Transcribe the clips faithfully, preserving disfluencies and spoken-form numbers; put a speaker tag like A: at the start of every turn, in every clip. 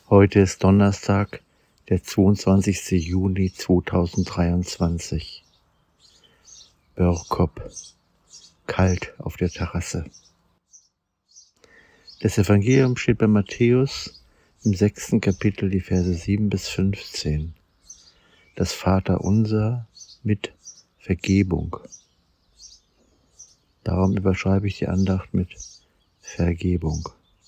A: Heute ist Donnerstag, der zweiundzwanzigster Juni zweitausenddreiundzwanzig. Börkop, kalt auf der Terrasse. Das Evangelium steht bei Matthäus im sechsten Kapitel, die Verse sieben bis fünfzehn. Das Vaterunser mit Vergebung. Darum überschreibe ich die Andacht mit Vergebung.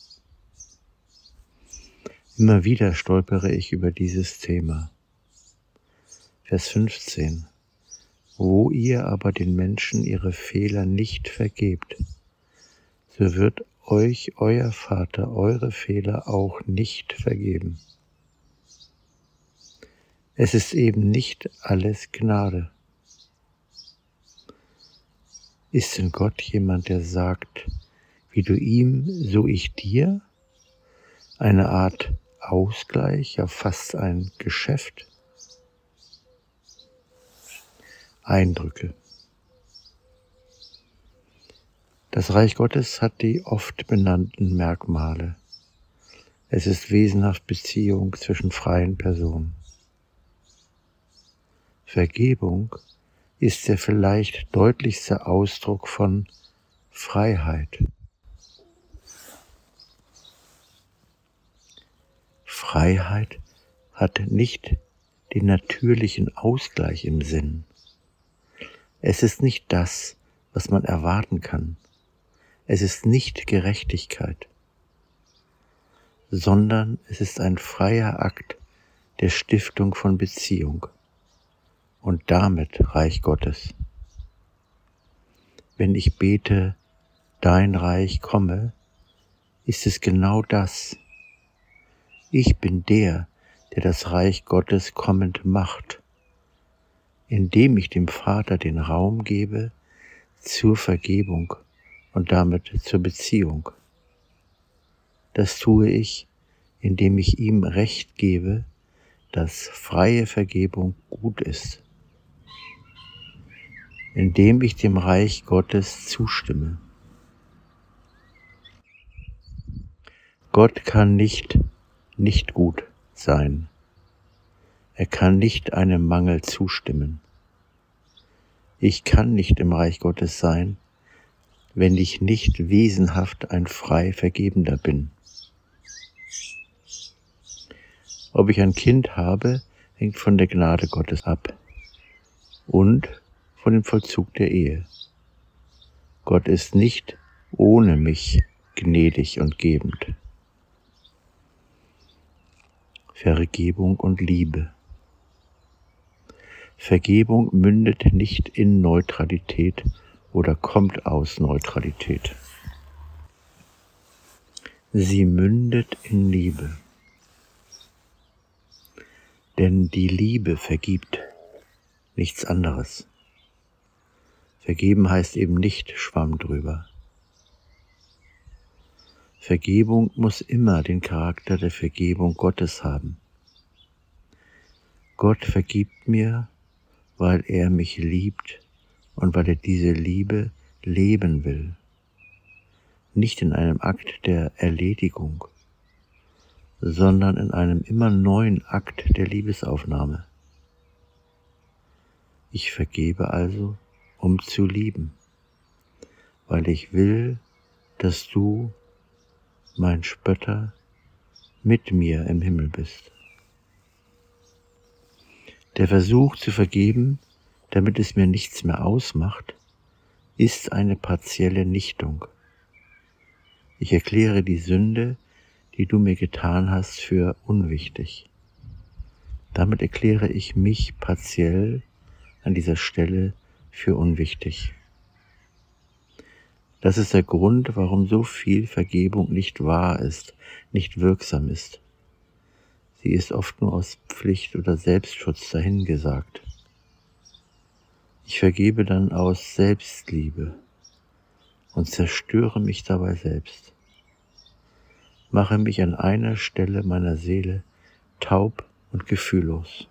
A: Immer wieder stolpere ich über dieses Thema. Vers fünfzehn. Wo ihr aber den Menschen ihre Fehler nicht vergebt, so wird euch euer Vater eure Fehler auch nicht vergeben. Es ist eben nicht alles Gnade. Ist denn Gott jemand, der sagt, wie du ihm, so ich dir? Eine Art Ausgleich, ja fast ein Geschäft? Eindrücke. Das Reich Gottes hat die oft benannten Merkmale. Es ist wesenhaft Beziehung zwischen freien Personen. Vergebung ist der vielleicht deutlichste Ausdruck von Freiheit. Freiheit hat nicht den natürlichen Ausgleich im Sinn. Es ist nicht das, was man erwarten kann. Es ist nicht Gerechtigkeit, sondern es ist ein freier Akt der Stiftung von Beziehung und damit Reich Gottes. Wenn ich bete, dein Reich komme, ist es genau das. Ich bin der, der das Reich Gottes kommend macht, indem ich dem Vater den Raum gebe zur Vergebung und damit zur Beziehung. Das tue ich, indem ich ihm Recht gebe, dass freie Vergebung gut ist, indem ich dem Reich Gottes zustimme. Gott kann nicht nicht gut sein. Er kann nicht einem Mangel zustimmen. Ich kann nicht im Reich Gottes sein, wenn ich nicht wesenhaft ein frei Vergebender bin. Ob ich ein Kind habe, hängt von der Gnade Gottes ab und von dem Vollzug der Ehe. Gott ist nicht ohne mich gnädig und gebend. Vergebung und Liebe. Vergebung mündet nicht in Neutralität oder kommt aus Neutralität. Sie mündet in Liebe. Denn die Liebe vergibt, nichts anderes. Vergeben heißt eben nicht Schwamm drüber. Vergebung muss immer den Charakter der Vergebung Gottes haben. Gott vergibt mir, weil er mich liebt und weil er diese Liebe leben will. Nicht in einem Akt der Erledigung, sondern in einem immer neuen Akt der Liebesaufnahme. Ich vergebe also, um zu lieben, weil ich will, dass du, mein Spötter, mit mir im Himmel bist. Der Versuch zu vergeben, damit es mir nichts mehr ausmacht, ist eine partielle Nichtung. Ich erkläre die Sünde, die du mir getan hast, für unwichtig. Damit erkläre ich mich partiell an dieser Stelle für unwichtig. Das ist der Grund, warum so viel Vergebung nicht wahr ist, nicht wirksam ist. Sie ist oft nur aus Pflicht oder Selbstschutz dahingesagt. Ich vergebe dann aus Selbstliebe und zerstöre mich dabei selbst. Mache mich an einer Stelle meiner Seele taub und gefühllos.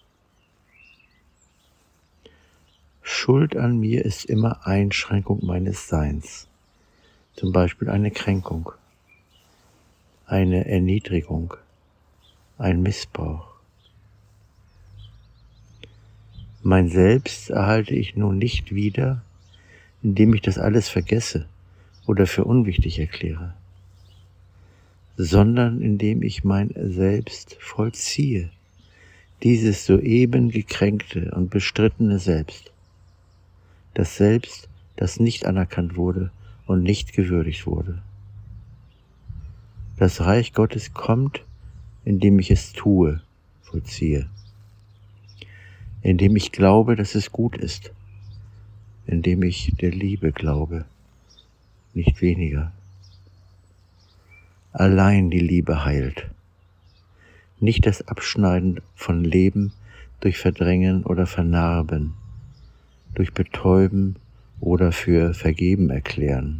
A: Schuld an mir ist immer Einschränkung meines Seins, zum Beispiel eine Kränkung, eine Erniedrigung, ein Missbrauch. Mein Selbst erhalte ich nun nicht wieder, indem ich das alles vergesse oder für unwichtig erkläre, sondern indem ich mein Selbst vollziehe, dieses soeben gekränkte und bestrittene Selbst, das Selbst, das nicht anerkannt wurde und nicht gewürdigt wurde. Das Reich Gottes kommt, indem ich es tue, vollziehe, indem ich glaube, dass es gut ist, indem ich der Liebe glaube, nicht weniger. Allein die Liebe heilt, nicht das Abschneiden von Leben durch Verdrängen oder Vernarben, durch Betäuben oder für vergeben erklären.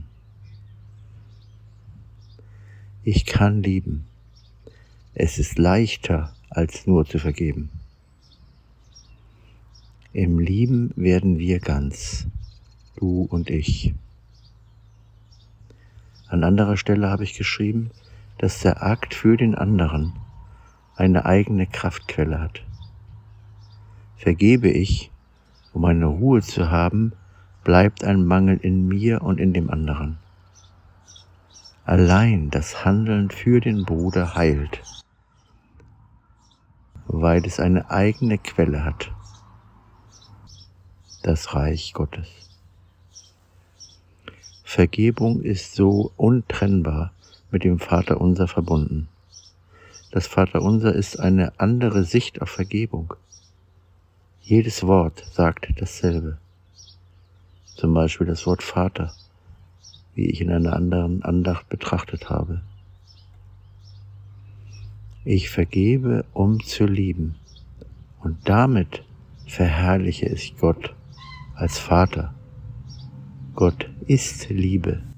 A: Ich kann lieben. Es ist leichter, als nur zu vergeben. Im Lieben werden wir ganz, du und ich. An anderer Stelle habe ich geschrieben, dass der Akt für den anderen eine eigene Kraftquelle hat. Vergebe ich, um eine Ruhe zu haben, bleibt ein Mangel in mir und in dem anderen. Allein das Handeln für den Bruder heilt, weil es eine eigene Quelle hat, das Reich Gottes. Vergebung ist so untrennbar mit dem Vaterunser verbunden. Das Vaterunser ist eine andere Sicht auf Vergebung. Jedes Wort sagt dasselbe. Zum Beispiel das Wort Vater, wie ich in einer anderen Andacht betrachtet habe. Ich vergebe, um zu lieben, und damit verherrliche ich Gott als Vater. Gott ist Liebe.